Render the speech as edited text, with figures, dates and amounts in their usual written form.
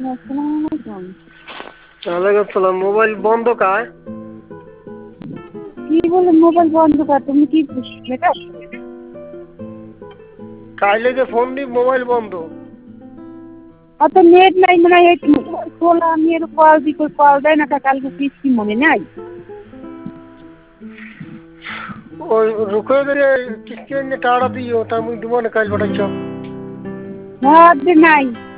আসসালামাইকুম। ওয়ালাইকুম আসসালাম। মোবাইল বন্ধ কায়? কি বলে মোবাইল বন্ধ কর? তুমি কি বেটা? কাইলে যে ফোন দি মোবাইল বন্ধ। অত নেট নাই মানে খোলা আমি এর কল দি কল দেয় না কালকে কিস্তি মনে নাই। ওই রুকে কিস্তি টাড়া দিও তা মুই দিব না কাল পাঠাইছ। ভাত নাই।